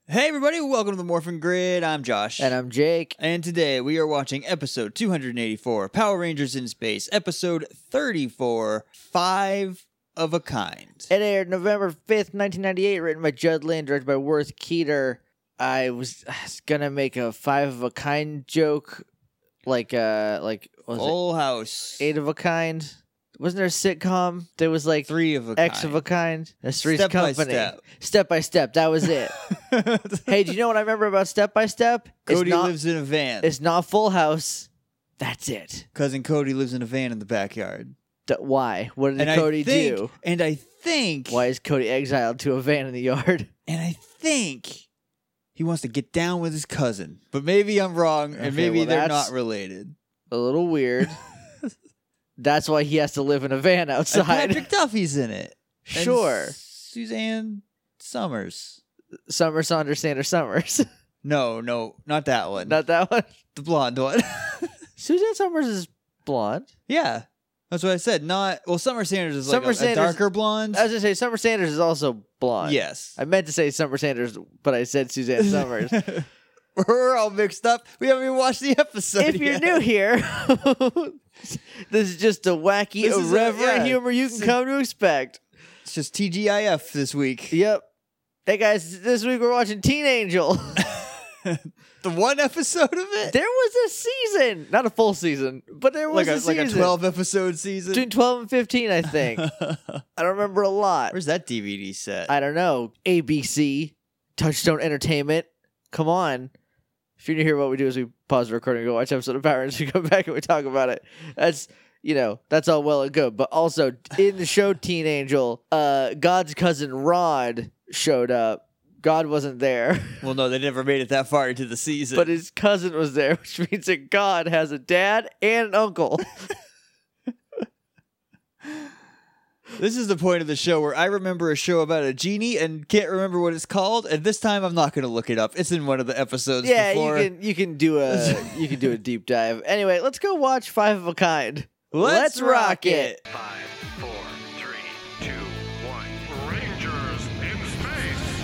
Hey everybody, welcome to the Morphin Grid. I'm Josh. And I'm Jake. And today we are watching episode 284, Power Rangers in Space, episode 34, Five of a Kind. It aired November 5th, 1998, written by Judd Lynn, directed by Worth Keeter. I was gonna make a five of a kind joke, like what was Full House. it? Eight of a kind. Wasn't there a sitcom? There was like Three of a X Kind. of a kind. That's Three's Step by Company. Step. Step by Step. That was it. Hey, do you know what I remember about Step by Step? Cody lives in a van. It's not Full House. That's it. Cousin Cody lives in a van in the backyard. Why? What did And Cody do? And I think... Why is Cody exiled to a van in the yard? And I think he wants to get down with his cousin. But maybe I'm wrong, and Okay, maybe well, they're that's not related. A little weird. That's why he has to live in a van And outside. Patrick Duffy's in it. And Sure. Suzanne Summers. Summer Saunders Sanders Summers. No, not that one. Not that one. The blonde one. Suzanne Summers is blonde. Yeah. That's what I said. Summer Sanders is like Summer a Sanders- darker blonde. I was going to say Summer Sanders is also blonde. Yes. I meant to say Summer Sanders, but I said Suzanne Summers. We're all mixed up. We haven't even watched the episode If you're yet. new here, this is just a wacky, This is irreverent humor you can come to expect. It's just TGIF this week. Yep. Hey guys, this week we're watching Teen Angel. The one episode of it? There was a season. Not a full season, but there was Like a season. a 12 episode season? Between 12 and 15, I think. I don't remember a lot. Where's that DVD set? I don't know. ABC, Touchstone Entertainment. Come on. If you're new here, what we do is we pause the recording and go watch episode of Power Rangers. We come back and we talk about it. That's all well and good. But also, in the show Teen Angel, God's cousin Rod showed up. God wasn't there, Well, no, they never made it that far into the season. but his cousin was there, which means that God has a dad and an uncle. This is the point of the show where I remember a show about a genie and can't remember what it's called, and this time I'm not going to look it up. It's in one of the episodes Yeah, before. you can do a deep dive. Anyway, let's go watch Five of a Kind. Let's rock it. 5, 4, 3, 2, 1. Rangers in space.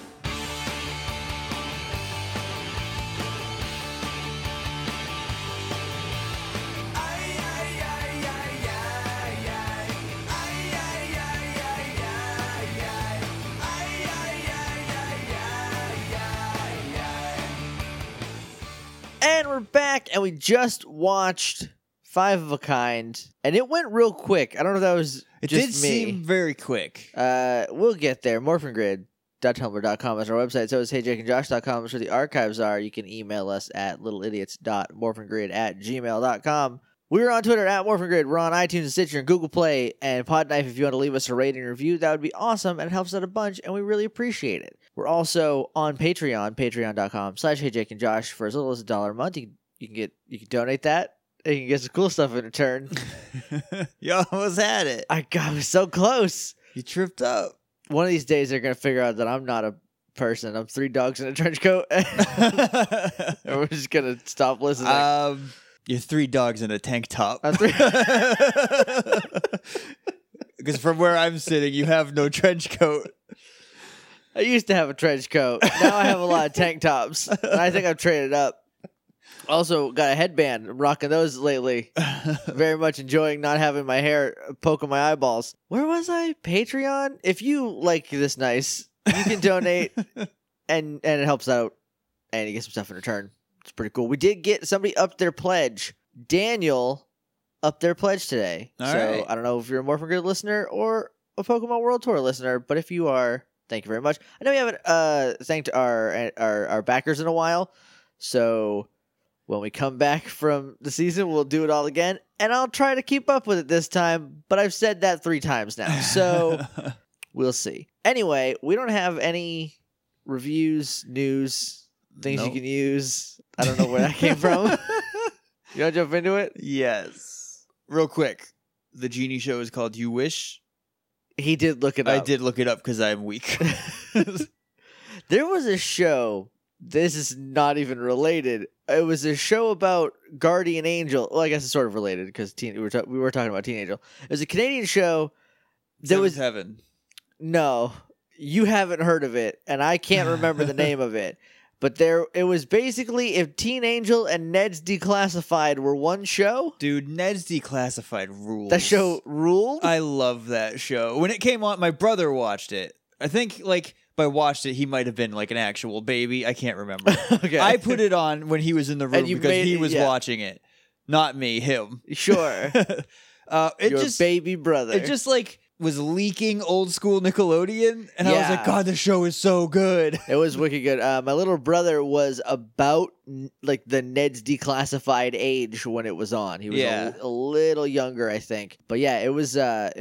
And we're back, and we just watched Five of a Kind, and it went real quick. I don't know if that was It just did me. seem very quick. We'll get there. Morphingrid.tumblr.com is our website. So is heyjakeandjosh.com is where the archives are. You can email us at littleidiots.morphingrid@gmail.com. We're on Twitter at MorphingGrid. We're on iTunes and Stitcher and Google Play and Podknife. If you want to leave us a rating and review, that would be awesome, and it helps out a bunch, and we really appreciate it. We're also on Patreon, patreon.com/HeyJakeandJosh. For as little as $1 a month, you can donate that, and you can get some cool stuff in return. You almost had it. I was so close. You tripped up. One of these days, they're going to figure out that I'm not a person. I'm 3 dogs in a trench coat. And we're just going to stop listening. You're 3 dogs in a tank top. I'm 3. Because from where I'm sitting, you have no trench coat. I used to have a trench coat. Now I have a lot of tank tops. And I think I've traded up. Also got a headband. I'm rocking those lately. Very much enjoying not having my hair poking my eyeballs. Where was I? Patreon? If you like this nice, you can donate and it helps out. And you get some stuff in return. It's pretty cool. We did get somebody up their pledge. Daniel up their pledge today. All so right. I don't know if you're a Morphin Grid listener or a Pokemon World Tour listener, but if you are, thank you very much. I know we haven't thanked our backers in a while, so when we come back from the season, we'll do it all again, and I'll try to keep up with it this time, but I've said that 3 times now, so we'll see. Anyway, we don't have any reviews, news, things Nope. you can use. I don't know where that came from. You want to jump into it? Yes. Real quick. The genie show is called You Wish. He did look it I up. did look it up because I'm weak. There was a show. This is not even related. It was a show about Guardian Angel. Well, I guess it's sort of related because we were talking about Teen Angel. It was a Canadian show. There Seventh was Heaven. no. you haven't heard of it, and I can't remember the name of it. But it was basically if Teen Angel and Ned's Declassified were one show. Dude, Ned's Declassified rules. That show ruled. I love that show. When it came on, my brother watched it. I think, like, by watched it, he might have been, like, an actual baby. I can't remember. Okay. I put it on when he was in the room you because made he it- was yeah. watching it. Not me, him. Sure. It Your just, baby brother. it just, like, was leaking old school Nickelodeon. And I was like, Yeah. God, this show is so good. It was wicked good. My little brother was about like the Ned's Declassified age when it was on. He was Yeah. a little younger, I think. But yeah, it was a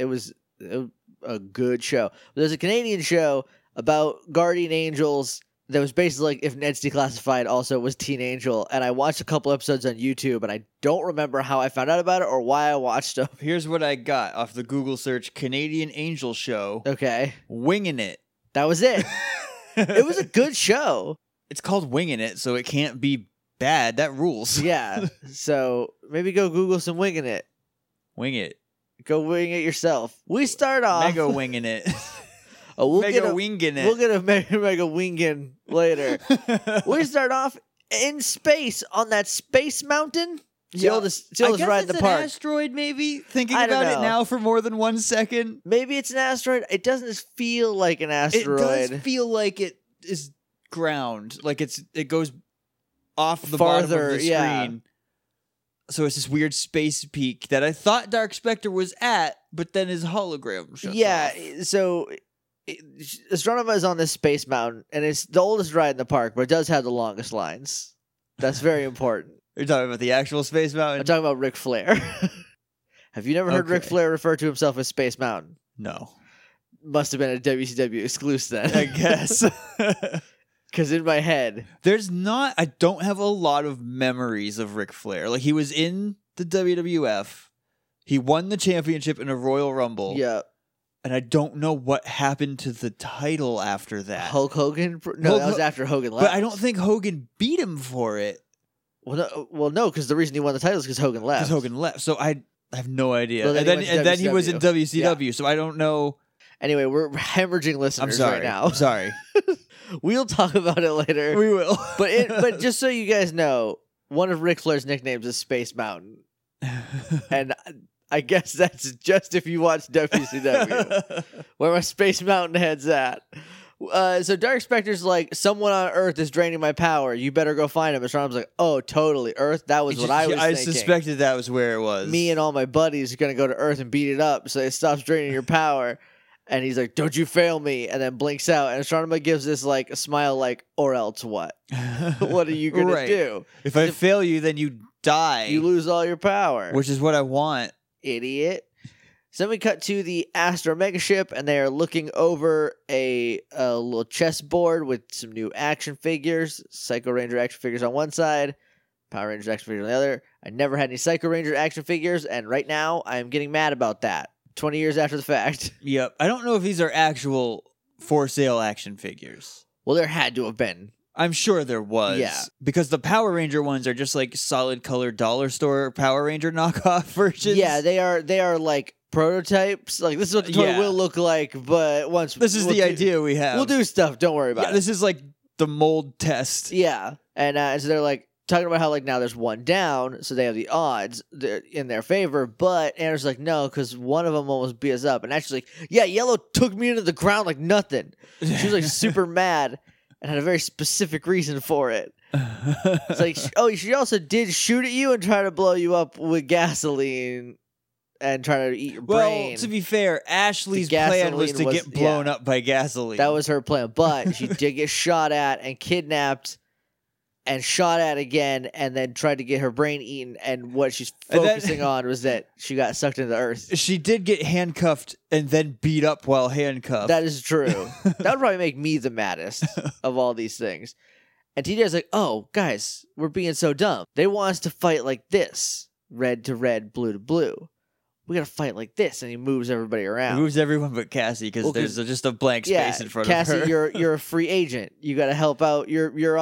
good show. There's a Canadian show about guardian angels that was basically like if Ned's Declassified also was Teen Angel. And I watched a couple episodes on YouTube, and I don't remember how I found out about it or why I watched them. Here's what I got off the Google search Canadian Angel Show. Okay, Winging It. that was it. It was a good show. It's called Winging It, so it can't be bad. That rules. Yeah. So maybe go Google some Winging It. Wing it. Go wing it yourself. We start off. Mega winging it. We'll Mega get a, winging it. We'll get a mega winging later. We start off in space on that space mountain. It's the oldest ride in the an park. asteroid, maybe? Thinking I don't about it know. now for more than 1 second. Maybe it's an asteroid. It doesn't feel like an asteroid. It does feel like it is ground. Like it goes off the bottom Farther, of the screen. yeah. So it's this weird space peak that I thought Dark Spectre was at, but then his hologram shuts Yeah. off. So Astronema is on this space mountain, and it's the oldest ride in the park, but it does have the longest lines. That's very important. You're talking about the actual Space I'm Mountain? talking about Ric Flair. Have you never heard Ric Okay. Flair refer to himself as Space Mountain? No. Must have been a WCW exclusive then. I guess. Because in my head, I don't have a lot of memories of Ric Flair. Like, he was in the WWF. He won the championship in a Royal Rumble. yeah, And I don't know what happened to the title after that. Hulk Hogan. No, Hulk that was Ho- after Hogan left. But I don't think Hogan beat him for it Well, no, because the reason he won the title is because Hogan left. because Hogan left. So I have no idea. Well, then and he then, went to he was in WCW. WCW. So I don't know. Anyway, we're hemorrhaging I'm listeners sorry. right now. I'm sorry. We'll talk about it later. We will. But just so you guys know, one of Ric Flair's nicknames is Space Mountain, and I guess that's just if you watch WCW. Where my Space Mountain head's at. So Dark Spectre's like, someone on Earth is draining my power. You better go find him. And Sean's like, oh, totally. Earth? That was what I was I thinking. suspected that was where it was. Me and all my buddies are going to go to Earth and beat it up so it stops draining your power. And he's like, don't you fail me. And then blinks out. And Astronema gives this like a smile like, or else what? What are you going Right. to do? If I fail you, then you die. You lose all your power. Which is what I want. Idiot. So then we cut to the Astro Mega Ship, and they are looking over a little chessboard with some new action figures. Psycho Ranger action figures on one side, Power Rangers action figures on the other. I never had any Psycho Ranger action figures, and right now I am getting mad about that. 20 years after the fact. Yep. I don't know if these are actual for sale action figures. Well, there had to have been. I'm sure there was. Yeah. Because the Power Ranger ones are just like solid colored dollar store Power Ranger knockoff versions. Yeah, they are like prototypes. Like, this is what the toy Yeah. will look like, but once This is we'll the do- idea we have. We'll do stuff. Don't worry about Yeah, it. this is like the mold test. Yeah, and so they're like talking about how like now there's one down, so they have the odds in their favor. But Anna's like, no, because one of them almost beat us up, and actually, like, yeah, Yellow took me into the ground like nothing. She was like super mad and had a very specific reason for it. It's like, oh, she also did shoot at you and try to blow you up with gasoline and try to eat your Well, brain. to be fair, Ashley's The plan was to gasoline get was- blown yeah. up by gasoline. That was her plan, but she did get shot at and kidnapped and shot at again and then tried to get her brain eaten, and what she's And then- focusing on was that she got sucked into the earth. She did get handcuffed and then beat up while handcuffed. That is true. That would probably make me the maddest of all these things. And TJ's like, oh, guys, we're being so dumb. They want us to fight like this. Red to red, blue to blue. We gotta fight like this, and he moves everybody It around. moves everyone but Cassie because Well, there's just a blank space in front Cassie, of her. you're a free agent. You got to help out. You're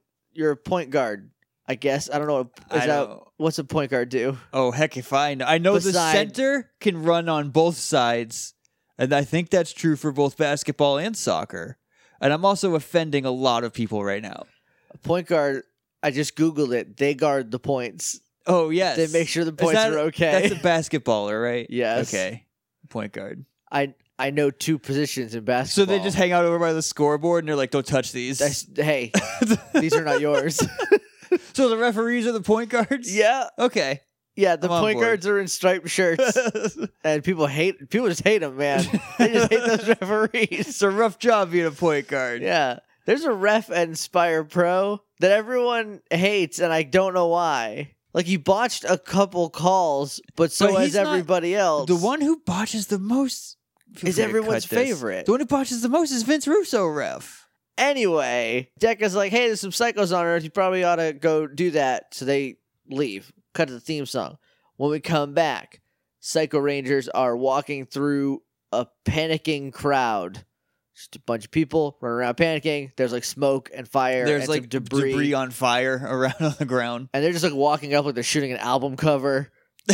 a point guard, I guess. I don't know. What's a point guard do? Oh, heck if I know. I know the Beside- center can run on both sides, And I think that's true for both basketball and soccer. And I'm also offending a lot of people right now. A point guard, I just Googled it. They guard the points. Oh, yes. They make sure the points are okay. That's a basketballer, right? Yes. Okay. Point guard. I know 2 positions in basketball. So they just hang out over by the scoreboard and they're like, don't touch these. Hey, these are not yours. So the referees are the point guards? Yeah. Okay. Yeah, the I'm on point board. guards are in striped shirts. And people just hate them, man. They just hate those referees. It's a rough job being a point guard. Yeah. There's a ref at Inspire Pro that everyone hates, and I don't know why. Like, he botched a couple calls, but so But has he's not- everybody else. The one who botches the most Is everyone's favorite. The one who botches the most is Vince Russo, ref. Anyway, Decca's like, hey, there's some psychos on Earth. You probably ought to go do that. So they leave. Cut to the theme song. When we come back, Psycho Rangers are walking through a panicking crowd. Just a bunch of people running around panicking. There's like smoke and fire. There's and like some debris. on fire around on the ground. And they're just like walking up like they're shooting an album cover.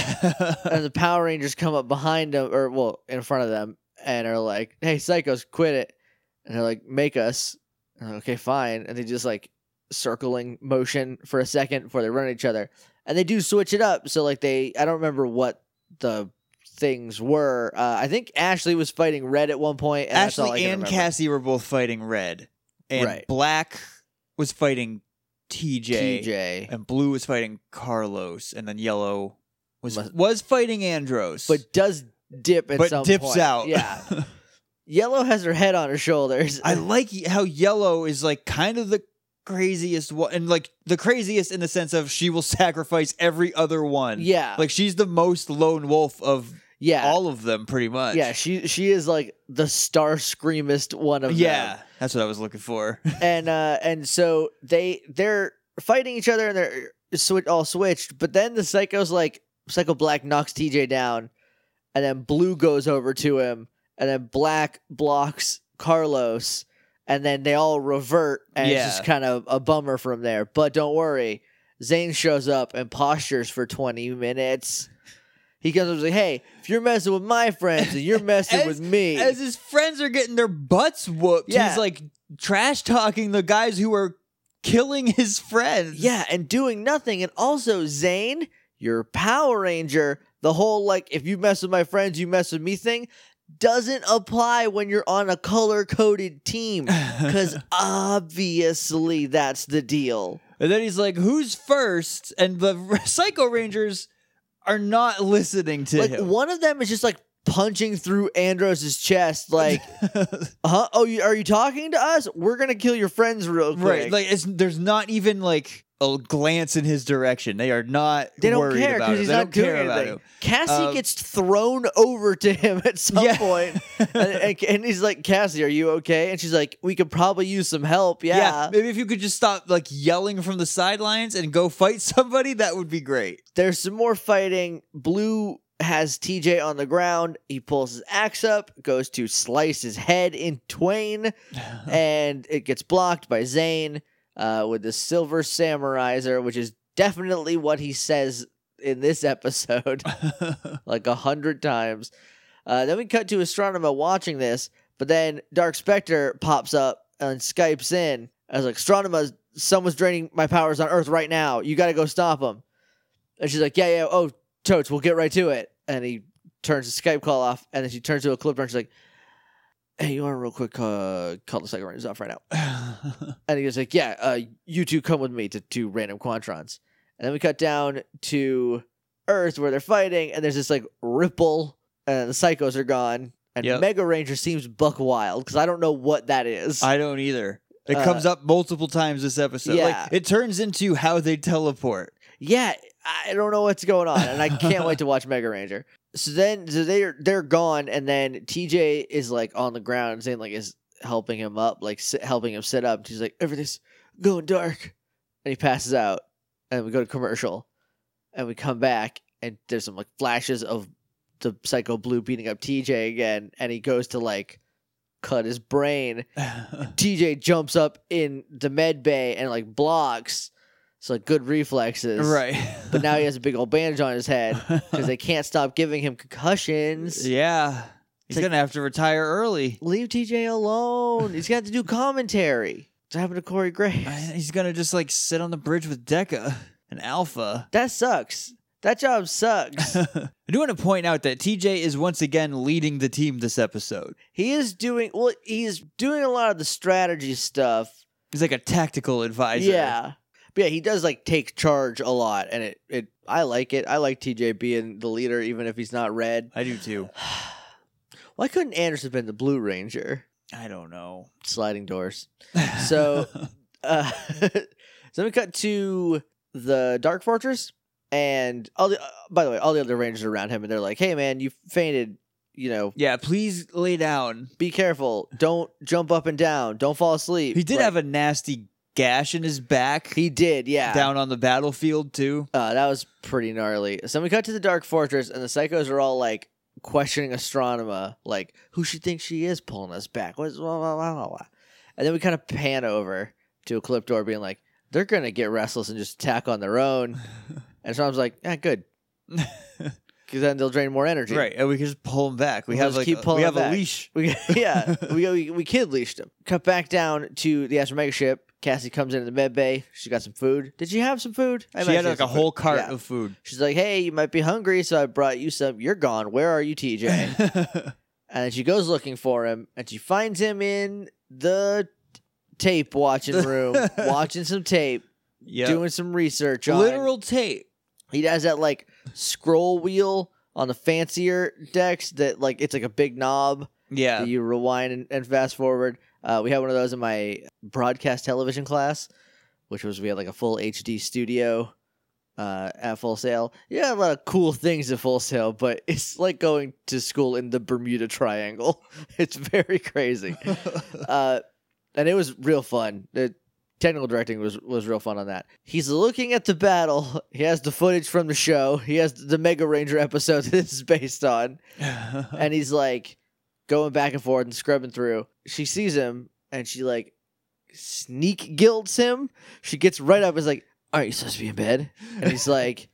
And the Power Rangers come up behind them, or well, in front of them, and are like, hey, psychos, quit it. And they're like, make us. And I'm like, okay, fine. And they just like circling motion for a second before they run at each other. And they do switch it up. So like I don't remember what the things were. I think Ashley was fighting Red at one point. And that's all I Ashley can and remember. Cassie were both fighting Red. And Right. Black was fighting TJ. TJ. And Blue was fighting Carlos. And then Yellow Must- was fighting Andros. But does dip at some dips point. out. Yeah. Yellow has her head on her shoulders. I like how Yellow is like kind of the craziest one, and like the craziest in the sense of she will sacrifice every other one. Yeah. Like she's the most lone wolf of Yeah. all of them, pretty much. Yeah, she is like the star screamest one of them. Yeah, that's what I was looking for. And so they're fighting each other and they're all switched. But then the Psycho Black knocks TJ down, and then Blue goes over to him, and then Black blocks Carlos, and then they all revert, and Yeah. it's just kind of a bummer from there. But don't worry, Zane shows up and postures for 20 minutes. He comes up and is like, hey, if you're messing with my friends, then you're messing with me. As his friends are getting their butts whooped, Yeah. he's like trash talking the guys who are killing his friends. Yeah, and doing nothing. And also, Zane, your Power Ranger, the whole like, if you mess with my friends, you mess with me thing, doesn't apply when you're on a color-coded team. Because obviously that's the deal. And then he's like, who's first? And the Psycho Rangers are not listening to Like, him. one of them is just like punching through Andros' chest, like, huh? Oh, are you talking to us? We're going to kill your friends real quick. Right, like there's not even like a glance in his direction. They are not. They don't worried care about because him. he's They not don't care doing about anything. him. Cassie gets thrown over to him at some Yeah. point. And he's like, Cassie, are you okay? And she's like, we could probably use some help. Yeah. Maybe if you could just stop like yelling from the sidelines and go fight somebody, that would be great. There's some more fighting. Blue has TJ on the ground. He pulls his axe up, goes to slice his head in twain, and it gets blocked by Zane with the Silver Samuraiser, which is definitely what he says in this episode like 100 times. Then we cut to Astronema watching this, but then Dark Spectre pops up and Skypes in. I was like, Astronema, someone's draining my powers on Earth right now. You got to go stop him. And she's like, yeah, oh, totes, we'll get right to it. And he turns the Skype call off, and then she turns to a clipper and she's like, hey, you want to real quick call the Psycho Rangers off right now? And he goes like, yeah, you two come with me to 2 random Quantrons. And then we cut down to Earth where they're fighting, and there's this like ripple, and the Psychos are gone. And Yep. Mega Ranger seems buck wild, because I don't know what that is. I don't either. It comes up multiple times this episode. yeah. Like it turns into how they teleport. Yeah, I don't know what's going on, and I can't wait to watch Mega Ranger. So they're gone, and then TJ is like on the ground, and Zane like is helping him up, like helping him sit up. She's like, everything's going dark, and he passes out. And we go to commercial, and we come back, and there's some like flashes of the Psycho Blue beating up TJ again, and he goes to like cut his brain. TJ jumps up in the med bay and like blocks. So like good reflexes. Right. But now he has a big old bandage on his head because they can't stop giving him concussions. Yeah. He's going to have to retire early. Leave TJ alone. He's got to do commentary. What happened to Corey Graves? He's going to just like sit on the bridge with Decca and Alpha. That sucks. That job sucks. I do want to point out that TJ is once again leading the team this episode. He's doing a lot of the strategy stuff. He's like a tactical advisor. Yeah. But yeah, he does like take charge a lot, and it I like it. I like TJ being the leader even if he's not red. I do too. Why couldn't Anderson have been the Blue Ranger? I don't know. Sliding doors. So so we cut to the Dark Fortress, and by the way, all the other Rangers are around him, and they're like, "Hey, man, you fainted. You know, Yeah, please lay down. be careful. Don't jump up and down. Don't fall asleep." He did have a nasty gash in his back. He did, yeah. Down on the battlefield too. That was pretty gnarly. So we cut to the Dark Fortress, and the psychos are all like questioning Astronema, like, who she thinks she is pulling us back? What's blah, blah, blah, blah, blah. And then we kind of pan over to Ecliptor being like, they're going to get restless and just attack on their own. And so I was like, yeah, good. Because then they'll drain more energy. Right, and we can just pull him back. We We'll have just like keep pulling we have him a back. leash. We kid leashed him. Cut back down to the Astro Mega ship. Cassie comes into the med bay. She got some food. Did she have some food? She had imagine like a some whole food. cart Yeah. of food. She's like, hey, you might be hungry, so I brought you some. You're gone. Where are you, TJ? And then she goes looking for him, and she finds him in the tape watching room, watching some tape, doing some research on literal tape. He has that like scroll wheel on the fancier decks that like it's like a big knob Yeah, that you rewind and fast forward. We had one of those in my broadcast television class, which was we had like a full HD studio at Full Sail. Yeah, a lot of cool things at Full Sail, but it's like going to school in the Bermuda Triangle. It's very crazy, and it was real fun. The technical directing was real fun on that. He's looking at the battle. He has the footage from the show. He has the Mega Ranger episode that this is based on, and he's like going back and forth and scrubbing through. She sees him and she like sneak guilts him. She gets right up and is like, "Aren't you supposed to be in bed?" And he's like,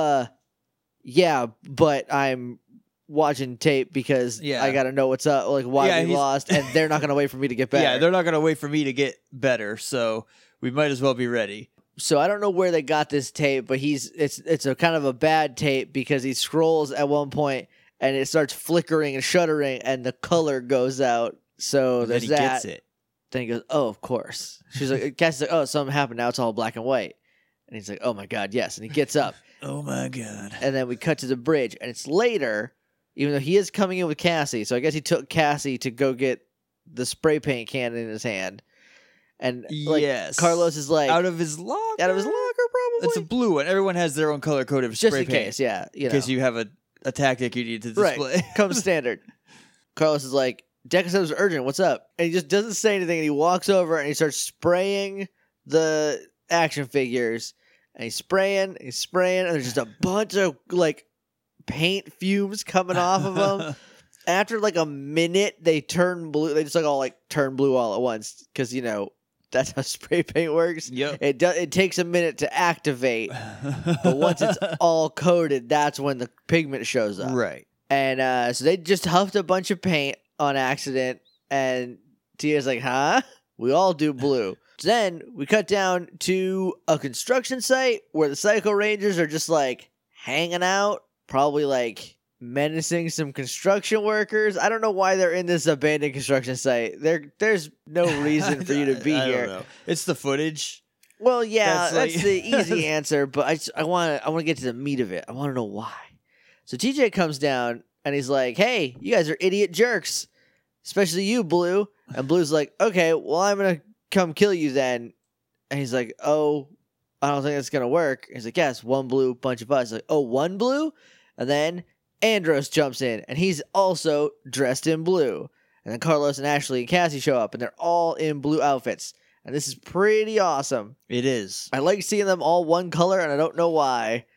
yeah, but I'm watching tape because Yeah. I gotta know what's up, like why Yeah, we he's- lost, and they're not gonna wait for me to get better." Yeah, they're not gonna wait for me to get better, so we might as well be ready. So I don't know where they got this tape, but it's a kind of a bad tape because he scrolls at one point and it starts flickering and shuddering and the color goes out. So And then there's he that. gets it. Then he goes, "Oh, of course." She's like, Cassie's like, "Oh, something happened. Now it's all black and white." And he's like, "Oh my God, yes." And he gets up. Oh my god. And then we cut to the bridge, and it's later, even though he is coming in with Cassie. So I guess he took Cassie to go get the spray paint can in his hand. And like, Yes. Carlos is like, out of his locker. probably. It's a blue one. Everyone has their own color coded Just spray in paint. case, yeah. You In know. case you have a tactic you need to Right. display. Comes standard. Carlos is like, "Deca said it was urgent. What's up?" And he just doesn't say anything. And he walks over and he starts spraying the action figures. And he's spraying, and there's just a bunch of like paint fumes coming off of them. After like a minute, they turn blue. They just like all like turn blue all at once because you know that's how spray paint works. Yep. It takes a minute to activate, but once it's all coated, that's when the pigment shows up. Right. And so they just huffed a bunch of paint on accident, and Tia's like, "Huh? We all do blue." Then we cut down to a construction site where the Psycho Rangers are just like hanging out, probably like menacing some construction workers. I don't know why they're in this abandoned construction site. There's no reason for you to be I don't here. know. It's the footage. Well, yeah, That's that's like- the easy answer, but I want to get to the meat of it. I want to know why. So TJ comes down and he's like, "Hey, you guys are idiot jerks, especially you, Blue." And Blue's like, "Okay, well, I'm gonna come kill you then." And he's like, "Oh, I don't think that's gonna work." He's like, "Yes, one blue, bunch of us." Like, "Oh, one blue?" And then Andros jumps in, and he's also dressed in blue. And then Carlos and Ashley and Cassie show up, and they're all in blue outfits. And this is pretty awesome. It is. I like seeing them all one color, and I don't know why.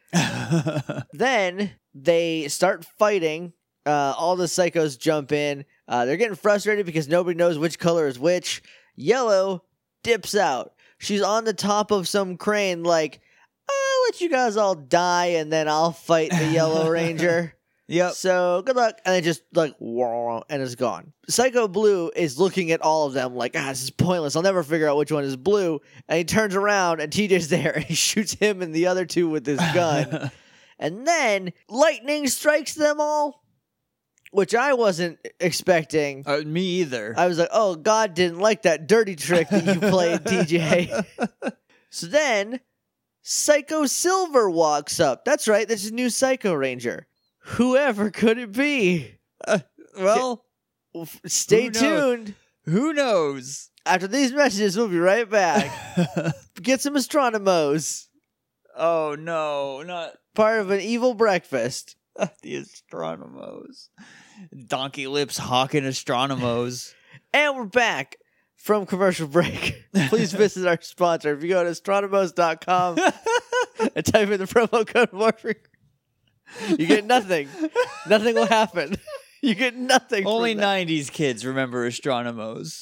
Then they start fighting. All the psychos jump in. They're getting frustrated because nobody knows which color is which. Yellow dips out. She's on the top of some crane like, "I'll let you guys all die, and then I'll fight the Yellow Ranger." Yep. So good luck. And then just like, whoa, and it's gone. Psycho Blue is looking at all of them like, this is pointless. I'll never figure out which one is Blue. And he turns around and TJ's there and he shoots him and the other two with his gun. And then lightning strikes them all, which I wasn't expecting. Me either. I was like, oh, God didn't like that dirty trick that you played, TJ. So then Psycho Silver walks up. That's right. This is new Psycho Ranger. Whoever could it be? Well, Stay who knows? tuned. Who knows? After these messages, we'll be right back. Get some Astronomos. Oh no, not Part of an evil breakfast. the Astronomos. Donkey Lips hawking Astronomos. And we're back from commercial break. Please visit our sponsor. If you go to astronomos.com and type in the promo code Morphing, you get nothing. Nothing will happen. You get nothing. Only from that. 90s kids remember Astronomos.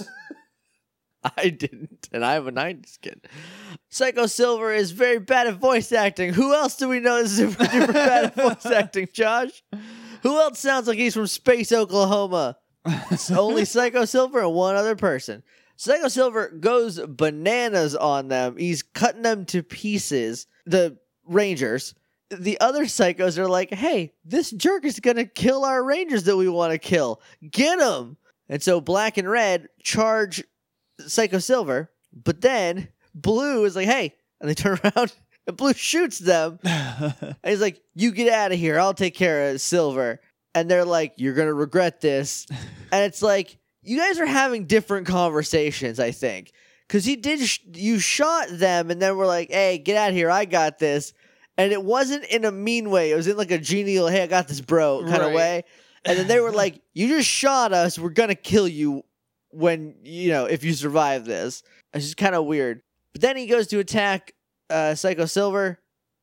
I didn't, and I'm a 90s kid. Psycho Silver is very bad at voice acting. Who else do we know is super duper bad at voice acting, Josh? Who else sounds like he's from Space, Oklahoma? It's only Psycho Silver and one other person. Psycho Silver goes bananas on them. He's cutting them to pieces. The Rangers. The other psychos are like, hey, this jerk is going to kill our Rangers that we want to kill. Get him! And so Black and Red charge Psycho Silver, but then Blue is like, hey, and they turn around and Blue shoots them. And he's like, you get out of here. I'll take care of Silver. And they're like, you're going to regret this. And it's like, you guys are having different conversations, I think. Because you shot them and then we're like, hey, get out of here. I got this. And it wasn't in a mean way. It was in like a genial, hey, I got this, bro, kind of way. And then they were like, you just shot us. We're going to kill you when, if you survive this. It's just kind of weird. But then he goes to attack Psycho Silver,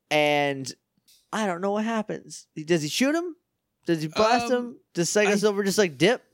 and I don't know what happens. Does he shoot him? Does he blast him? Does Psycho Silver just like dip?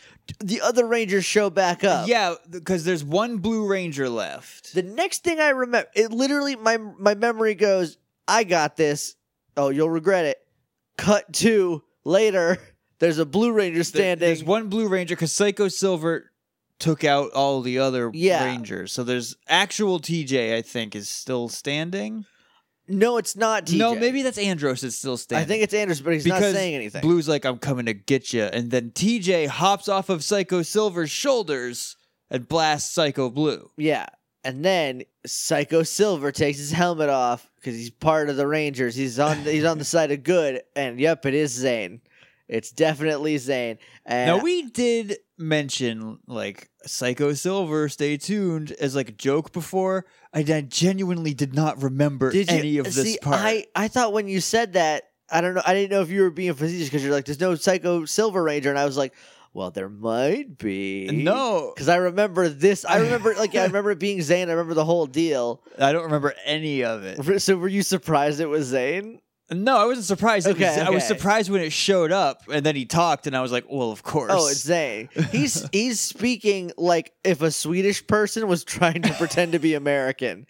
The other Rangers show back up. Yeah, because there's one Blue Ranger left. The next thing I remember, it literally, my memory goes, I got this. Oh, you'll regret it. Cut to later. There's a Blue Ranger standing. There's one Blue Ranger because Psycho Silver took out all the other Rangers. So there's actual TJ, I think, is still standing. No, it's not TJ. No, maybe that's Andros is still standing. I think it's Andros, but he's not saying anything. Blue's like, I'm coming to get you. And then TJ hops off of Psycho Silver's shoulders and blasts Psycho Blue. Yeah. And then Psycho Silver takes his helmet off because he's part of the Rangers. He's on the side of good. And yep, it is Zane. It's definitely Zane. And now, we did mention, like, Psycho Silver, stay tuned, as, like, a joke before. I genuinely did not remember any of this part. I thought when you said that, I don't know, I didn't know if you were being facetious because you're like, there's no Psycho Silver Ranger. And I was like, well, there might be. No. Because I remember this. I remember it being Zane. I remember the whole deal. I don't remember any of it. So were you surprised it was Zane? No, I wasn't surprised. Okay. I was surprised when it showed up, and then he talked, and I was like, well, of course. Oh, it's Zane. He's speaking like if a Swedish person was trying to pretend to be American.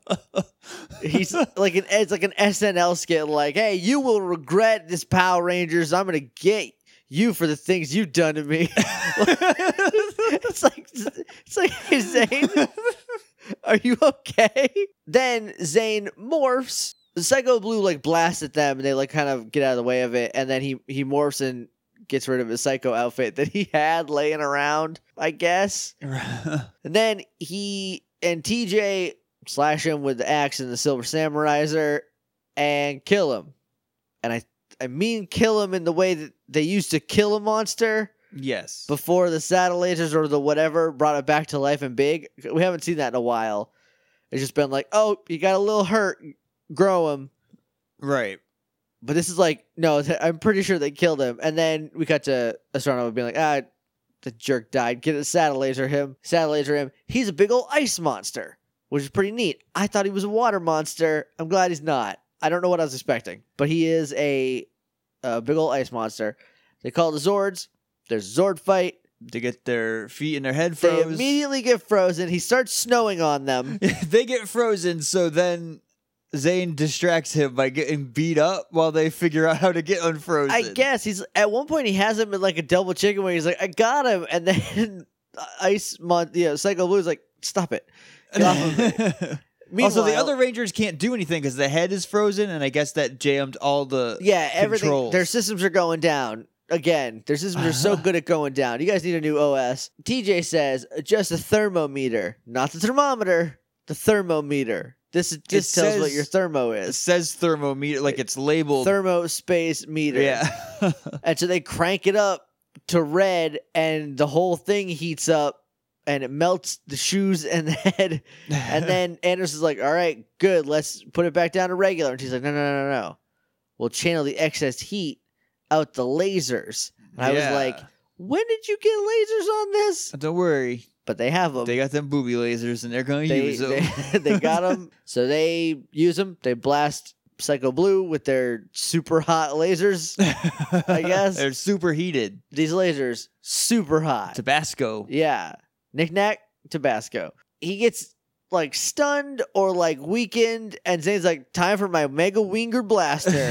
He's like it's like an SNL skit, like, hey, you will regret this, Power Rangers. I'm gonna get you for the things you've done to me. it's like, hey, Zane, are you okay? Then Zane morphs. Psycho Blue like blasts at them, and they like kind of get out of the way of it, and then he morphs and gets rid of his psycho outfit that he had laying around, I guess. And then he and TJ slash him with the axe and the Silver Samuraiser and kill him. And I mean kill him in the way that they used to kill a monster. Yes. Before the saddle lasers or the whatever brought it back to life and big. We haven't seen that in a while. It's just been like, oh, you got a little hurt. Grow him. Right. But this is like, no, I'm pretty sure they killed him. And then we cut to Astronomer being like, the jerk died. Get a saddle laser him. He's a big old ice monster, which is pretty neat. I thought he was a water monster. I'm glad he's not. I don't know what I was expecting. But he is a big old ice monster. They call the Zords. There's a Zord fight. They get their feet and their head froze. They immediately get frozen. He starts snowing on them. They get frozen, so then Zane distracts him by getting beat up while they figure out how to get unfrozen. I guess he's at one point he has him in like a double chicken where he's like, I got him, and then Psycho Blue's like, stop it. Get off of it. Also, the other Rangers can't do anything because the head is frozen, and I guess that jammed all the everything. controls. Their systems are going down. Again, their systems are so good at going down. You guys need a new OS. TJ says, just a thermometer, not the thermometer, the thermometer. This tells what your thermo It is. says thermometer, like it's labeled. Thermo space meter. Yeah. And so they crank it up to red, and the whole thing heats up. And it melts the shoes and the head. And then Anderson's like, all right, good. Let's put it back down to regular. And she's like, no. We'll channel the excess heat out the lasers. And I was like, when did you get lasers on this? Don't worry. But they have them. They got them booby lasers, and they're going to use them. They got them. So they use them. They blast Psycho Blue with their super hot lasers, I guess. They're super heated. These lasers, super hot. Tabasco. Yeah. Knick-knack, Tabasco. He gets, like, stunned or, like, weakened, and Zane's like, time for my Mega Winger Blaster.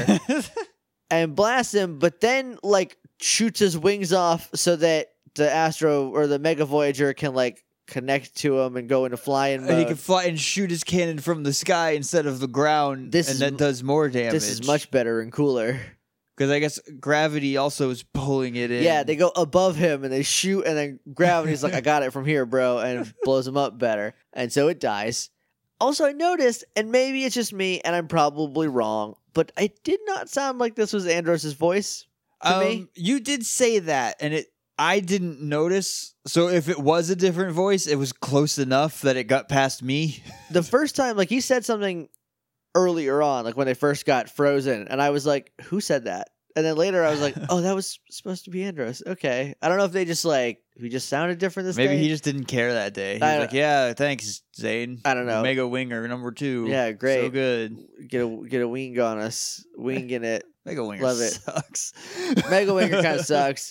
And blasts him, but then, like, shoots his wings off so that the Astro or the Mega Voyager can, like, connect to him and go into flying mode. And he can fly and shoot his cannon from the sky instead of the ground, that does more damage. This is much better and cooler. Because I guess gravity also is pulling it in. Yeah, they go above him and they shoot, and then gravity's like, I got it from here, bro, and blows him up better. And so it dies. Also, I noticed, and maybe it's just me, and I'm probably wrong, but it did not sound like this was Andros' voice to me. You did say that, and I didn't notice. So if it was a different voice, it was close enough that it got past me. The first time, like, he said something earlier on, like when they first got frozen, and I was like, who said that? And then later I was like, oh, that was supposed to be Andros. Okay. I don't know if they just like, he just sounded different this day. Maybe he just didn't care that day. He was like, yeah, thanks, Zane. I don't know. Mega Winger #2. Yeah, great. So good. Get a wing on us. Wing in it. Mega Winger Love it. sucks. Mega Winger kind of sucks.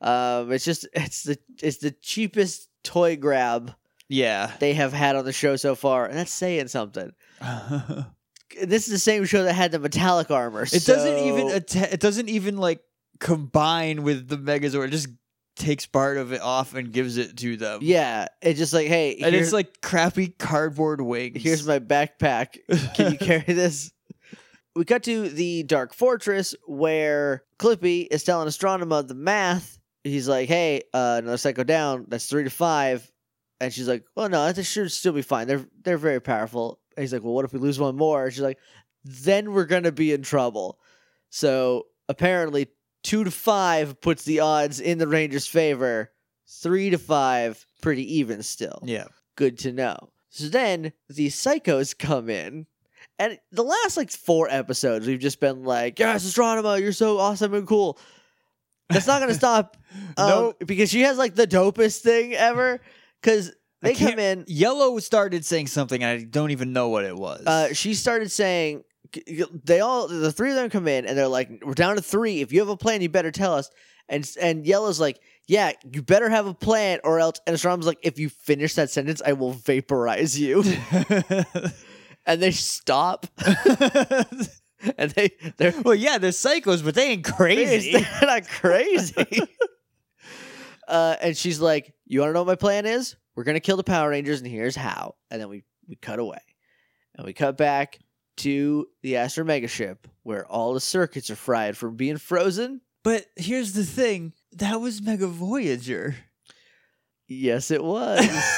It's the cheapest toy grab they have had on the show so far, and that's saying something. This is the same show that had the metallic armor. It doesn't even like combine with the Megazord. It just takes part of it off and gives it to them. Yeah, it's just like, hey, and it's like crappy cardboard wings. Here's my backpack. Can you carry this? We cut to the Dark Fortress where Clippy is telling Astronema the math. He's like, hey, another Psycho down. That's 3 to 5. And she's like, well, no, that should still be fine. They're very powerful. And he's like, well, what if we lose one more? And she's like, then we're going to be in trouble. So apparently 2 to 5 puts the odds in the Rangers' favor. 3 to 5, pretty even still. Yeah. Good to know. So then the Psychos come in. And the last like 4 episodes, we've just been like, yes, Astronema, you're so awesome and cool. That's not going to stop. Nope. Because she has like the dopest thing ever. Because they come in. Yellow started saying something, and I don't even know what it was. She started saying, the 3 of them come in, and they're like, we're down to 3. If you have a plan, you better tell us. And Yellow's like, yeah, you better have a plan, or else. And Astronema's like, if you finish that sentence, I will vaporize you. And they stop. And they're well, yeah, they're psychos, but they ain't crazy. They're not crazy. And she's like, you want to know what my plan is? We're going to kill the Power Rangers, and here's how. And then we cut away. And we cut back to the Astro Mega Ship, where all the circuits are fried from being frozen. But here's the thing. That was Mega Voyager. Yes, it was.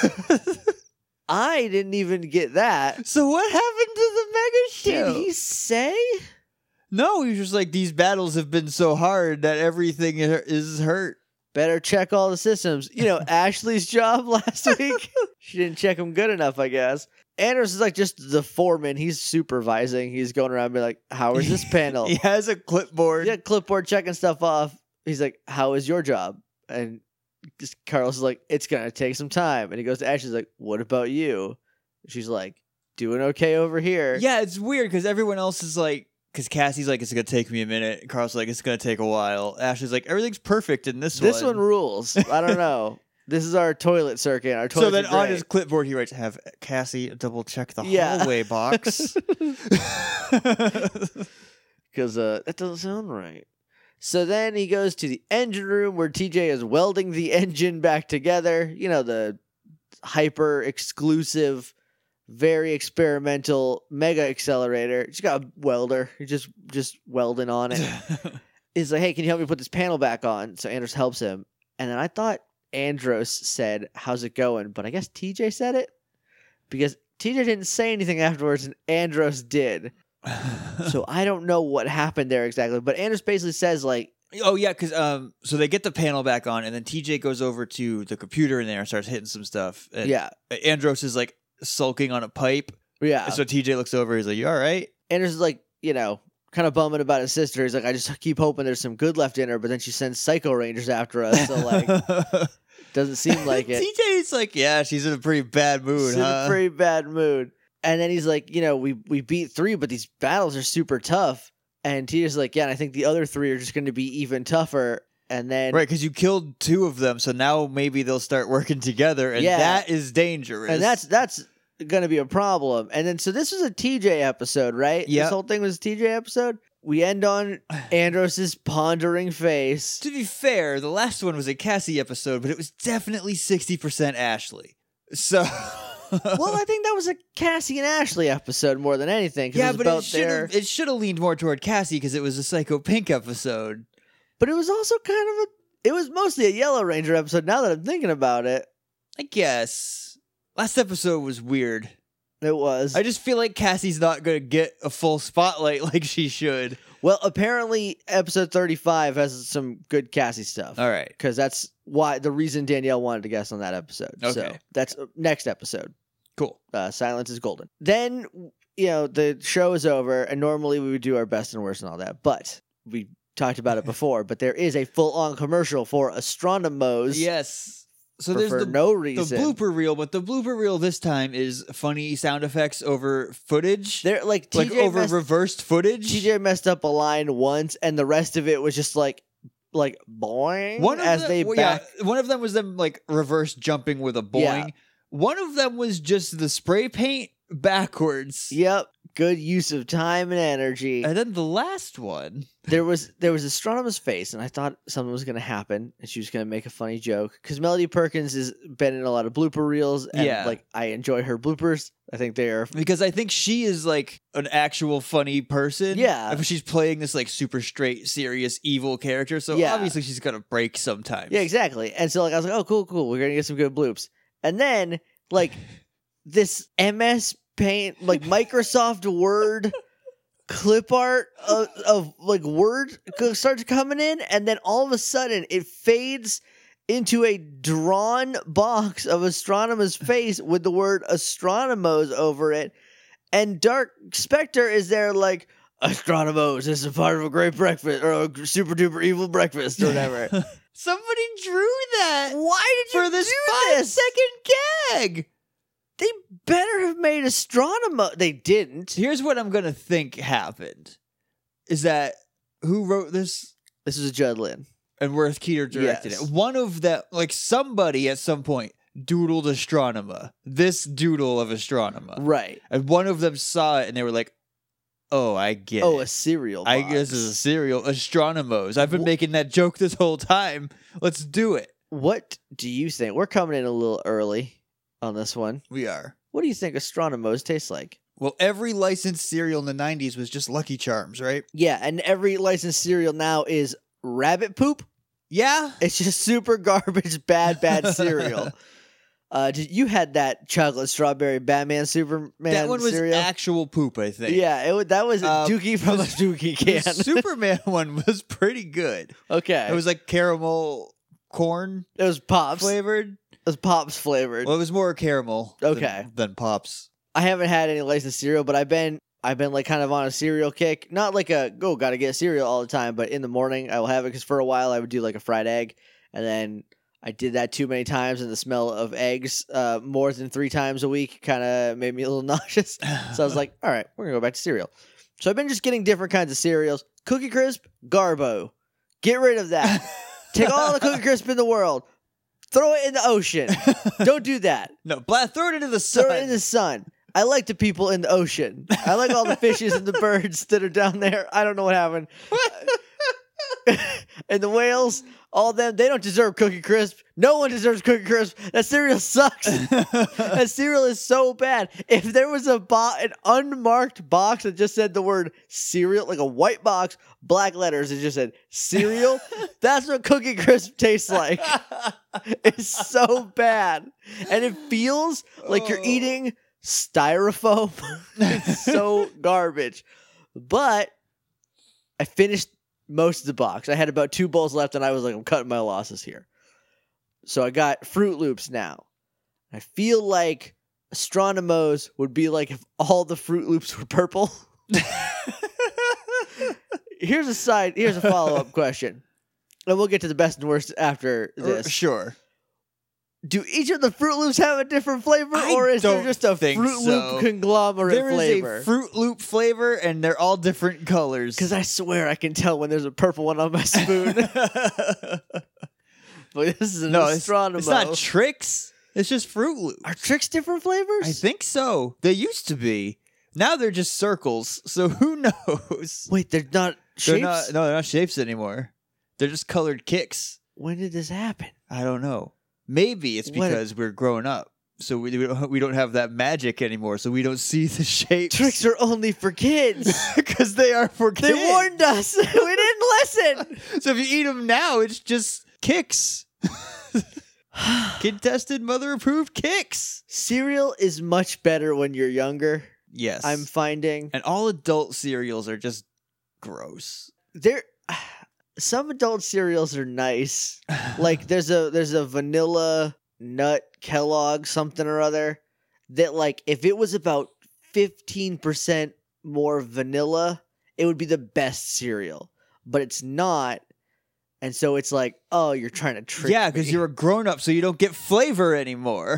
I didn't even get that. So what happened to the Mega Ship? Did he say? No, he was just like, these battles have been so hard that everything is hurt. Better check all the systems. You know, Ashley's job last week. She didn't check them good enough, I guess. Andros is like just the foreman. He's supervising. He's going around and be like, how is this panel? He has a clipboard. Yeah, clipboard checking stuff off. He's like, how is your job? And Carlos is like, it's going to take some time. And he goes to Ashley's like, what about you? She's like, doing okay over here. Yeah, it's weird because everyone else is like, because Cassie's like, it's going to take me a minute. Carl's like, it's going to take a while. Ashley's like, everything's perfect in this one. This one rules. I don't know. This is our toilet circuit. Our So toilet. then on his clipboard, he writes, "Have Cassie double check the hallway box." Because that doesn't sound right. So then he goes to the engine room where TJ is welding the engine back together. You know, the hyper exclusive, very experimental mega accelerator. She's got a welder. He's just welding on it. He's like, "Hey, can you help me put this panel back on?" So Andros helps him. And then I thought Andros said, "How's it going?" But I guess TJ said it because TJ didn't say anything afterwards and Andros did. So I don't know what happened there exactly. But Andros basically says like, oh yeah, because so they get the panel back on, and then TJ goes over to the computer in there and starts hitting some stuff. And yeah, Andros is like sulking on a pipe. yeah. So TJ looks over. He's like, "You all right?" Andros is like, kind of bumming about his sister. He's like, "I just keep hoping there's some good left in her, but then she sends Psycho Rangers after us." So like, doesn't seem like it. TJ's like, "Yeah, she's in a pretty bad mood, She's in huh?" a pretty bad mood. And then he's like, we beat 3, but these battles are super tough. And TJ's like, "Yeah, and I think the other 3 are just going to be even tougher." And then Right, because you killed 2 of them, so now maybe they'll start working together, and Yeah. that is dangerous. and that's going to be a problem. And then so this was a TJ episode, right? Yeah. This whole thing was a TJ episode. We end on Andros's pondering face. To be fair, the last one was a Cassie episode, but it was definitely 60% Ashley. So, Well, I think that was a Cassie and Ashley episode more than anything. 'Cause yeah, it was but about their... it should have leaned more toward Cassie because it was a Psycho Pink episode. But it was also kind of it was mostly a Yellow Ranger episode now that I'm thinking about it. I guess last episode was weird. It was. I just feel like Cassie's not going to get a full spotlight like she should. Well, apparently episode 35 has some good Cassie stuff. All right. Because that's why the reason Danielle wanted to guest on that episode. So Okay. that's next episode. Cool. Silence is golden. Then, the show is over, and normally we would do our best and worst and all that. But we talked about it before, but there is a full-on commercial for Astronomos. Yes. So for, there's for the no the reason. blooper reel, but the blooper reel this time is funny sound effects over footage. They're like TJ like over messed, reversed footage. TJ messed up a line once, and the rest of it was just like boing. One of as them, they well, back. yeah, one of them was them like reverse jumping with a boing. Yeah. One of them was just the spray paint backwards. Yep, good use of time and energy. And then the last one, There was Astronomer's face, and I thought something was going to happen, and she was going to make a funny joke. Because Melody Perkins has been in a lot of blooper reels, and Yeah. I enjoy her bloopers. I think they are. because I think she is like an actual funny person. Yeah. If she's playing this like super straight, serious, evil character, so Yeah. obviously she's gonna break sometimes. Yeah, exactly. And so I was like, oh, cool, we're going to get some good bloops. And then this MS Paint, Microsoft Word clip art of Word starts coming in, and then all of a sudden it fades into a drawn box of Astronomer's face with the word Astronomos over it, and Dark Spectre is there like, "Astronomos, this is part of a great breakfast, or a super duper evil breakfast," or whatever. Somebody drew that. Why did you for this do 5-second gag? They better have made Astronomo. They didn't. Here's what I'm gonna think happened: is that who wrote this? This was Judd Lynn. And Worth Keeter directed Yes. it. One of them, somebody at some point doodled Astronema. This doodle of Astronema. Right. And one of them saw it and they were like, "Oh, I get Oh, it. a cereal box. I guess it's a cereal. Astronomos. I've been Wh- making that joke this whole time. Let's do it." What do you think? We're coming in a little early on this one. We are. What do you think Astronomos taste like? Well, every licensed cereal in the 90s was just Lucky Charms, right? Yeah, and every licensed cereal now is rabbit poop. Yeah. It's just super garbage, bad cereal. You had that chocolate strawberry Batman Superman That one was cereal? actual poop, I think. Yeah, that was a Dookie from a Dookie The can. Superman one was pretty good. Okay. It was like caramel corn It was Pops. flavored. It was Pops flavored. Well, it was more caramel Okay. than Pops. I haven't had any licensed cereal, but I've been kind of on a cereal kick. Not like gotta get cereal all the time, but in the morning I will have it because for a while I would do like a fried egg, and then I did that too many times, and the smell of eggs more than 3 times a week kind of made me a little nauseous. So I was like, all right, we're gonna go back to cereal. So I've been just getting different kinds of cereals. Cookie Crisp, Garbo. Get rid of that. Take all the Cookie Crisp in the world. throw it in the ocean. Don't do that. No, throw it into the sun. Throw it in the sun. I like the people in the ocean. I like all the fishes and the birds that are down there. I don't know what happened. And the whales, all of them, they don't deserve Cookie Crisp. No one deserves Cookie Crisp. That cereal sucks. That cereal is so bad. If there was an unmarked box that just said the word cereal, like a white box, black letters, it just said cereal, that's what Cookie Crisp tastes like. It's so bad. And it feels like you're eating styrofoam. It's so garbage. But I finished most of the box. I had about 2 bowls left, and I was like, I'm cutting my losses here. So I got Fruit Loops now. I feel like Astronomos would be like if all the Fruit Loops were purple. Here's a follow-up question. And we'll get to the best and worst after this. Sure. Do each of the Fruit Loops have a different flavor, or is there just a Fruit Loop conglomerate flavor? There is a Fruit Loop flavor, and they're all different colors. Because I swear I can tell when there's a purple one on my spoon. But this is an Astronomo. It's not Trix. It's just Fruit Loops. Are Trix different flavors? I think so. They used to be. Now they're just circles. So who knows? Wait, they're not shapes? They're not shapes anymore. They're just colored kicks. When did this happen? I don't know. Maybe it's because we're growing up, so we don't have that magic anymore, so we don't see the shapes. Tricks are only for kids. Because they are for kids. They warned us. We didn't listen. So if you eat them now, it's just kicks. Kid-tested, mother-approved kicks. Cereal is much better when you're younger. Yes. I'm finding. And all adult cereals are just gross. Some adult cereals are nice. Like there's a vanilla nut Kellogg something or other that, like, if it was about 15% more vanilla, it would be the best cereal. But it's not. And so it's like, oh, you're trying to trick me. Yeah, because you're a grown-up, so you don't get flavor anymore.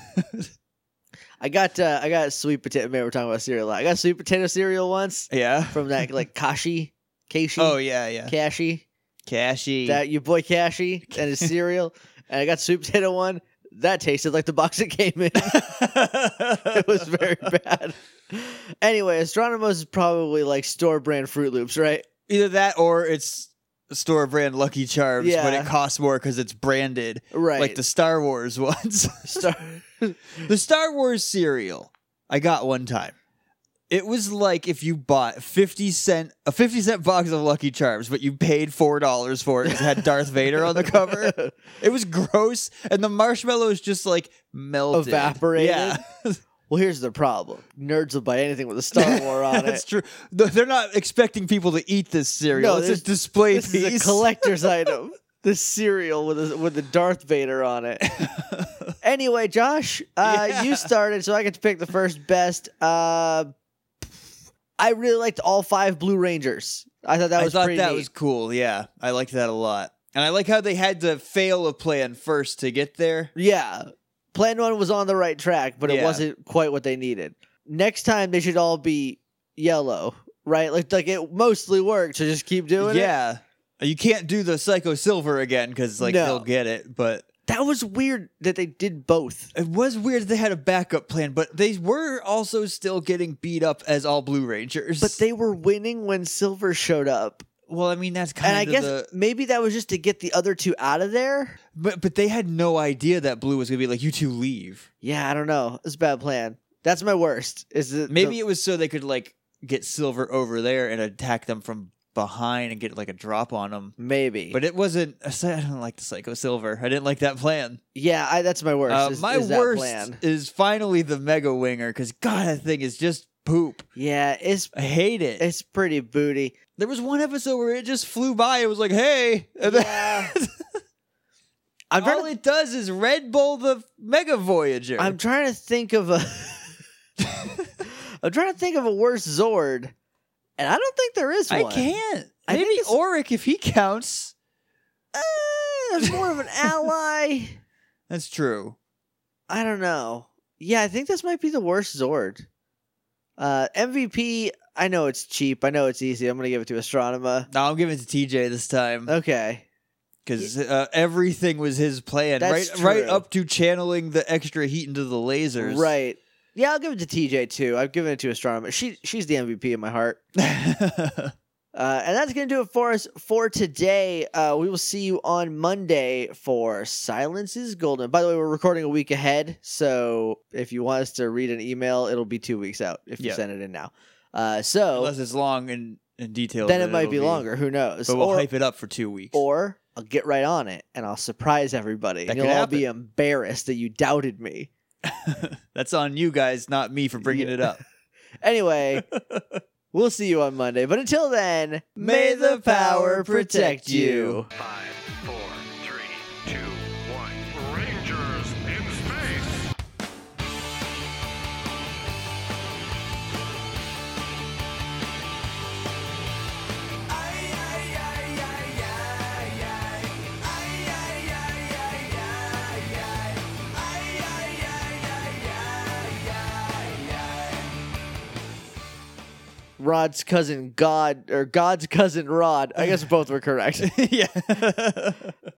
I got sweet potato. Man, we're talking about cereal. I got sweet potato cereal once. Yeah. From that, like, Kashi. Oh, yeah. Kashi. That your boy Kashi and his cereal. And I got sweet potato one. That tasted like the box it came in. It was very bad. Anyway, Astronomos is probably like store brand Fruit Loops, right? Either that or it's store brand Lucky Charms, Yeah. but it costs more because it's branded. Right. Like the Star Wars ones. The Star Wars cereal, I got one time. It was like if you bought a 50-cent box of Lucky Charms, but you paid $4 for it because it had Darth Vader on the cover. It was gross, and the marshmallows just like melted. Evaporated. Yeah. Well, here's the problem. Nerds will buy anything with a Star Wars on it. That's true. They're not expecting people to eat this cereal. No, it's a display This piece. is a collector's item. This cereal with the Darth Vader on it. Anyway, Josh, you started, so I get to pick the first best. I really liked all 5 Blue Rangers. I thought that was pretty neat. Was cool. Yeah, I liked that a lot, and I like how they had to fail a plan first to get there. Yeah, Plan 1 was on the right track, but it wasn't quite what they needed. Next time they should all be yellow, right? Like it mostly worked, so just keep doing it. Yeah, you can't do the Psycho Silver again because they'll get it, but. That was weird that they did both. It was weird that they had a backup plan, but they were also still getting beat up as all Blue Rangers. But they were winning when Silver showed up. Well, I mean, that's kind of. And I guess maybe that was just to get the other 2 out of there. But they had no idea that Blue was going to be like, you 2 leave. Yeah, I don't know. It's a bad plan. That's my worst. Maybe it was so they could like get Silver over there and attack them from behind and get like a drop on them. Maybe. But it wasn't. I don't like the Psycho Silver. I didn't like that plan. Yeah, that's my worst. My worst is finally the Mega Winger because God, that thing is just poop. Yeah, I hate it. It's pretty booty. There was one episode where it just flew by. It was like, hey. And yeah. All it does is Red Bull the Mega Voyager. I'm trying to think of a worse Zord. And I don't think there is one. I can't. Maybe Auric, if he counts. It's more of an ally. That's true. I don't know. Yeah, I think this might be the worst Zord. MVP, I know it's cheap. I know it's easy. I'm going to give it to Astronema. No, I'm giving it to TJ this time. Okay. because everything was his plan. That's right true. up to channeling the extra heat into the lasers. Right. Yeah, I'll give it to TJ too. I've given it to Astronomer. She's the MVP in my heart. And that's going to do it for us for today. We will see you on Monday for Silence is Golden. By the way, we're recording a week ahead, so if you want us to read an email, it'll be 2 weeks out if you Yeah. send it in now. So Unless it's long and detailed, then it might it'll be longer. Who knows? But we'll hype it up for 2 weeks. Or I'll get right on it and I'll surprise everybody. That And you'll could all be embarrassed that you doubted me. That's on you guys, not me for bringing it up. Anyway, we'll see you on Monday. But until then, may the power protect you. 5, 4, 3, 2, 1. Rangers in space. Rod's cousin God, or God's cousin Rod. I guess both were correct. Yeah.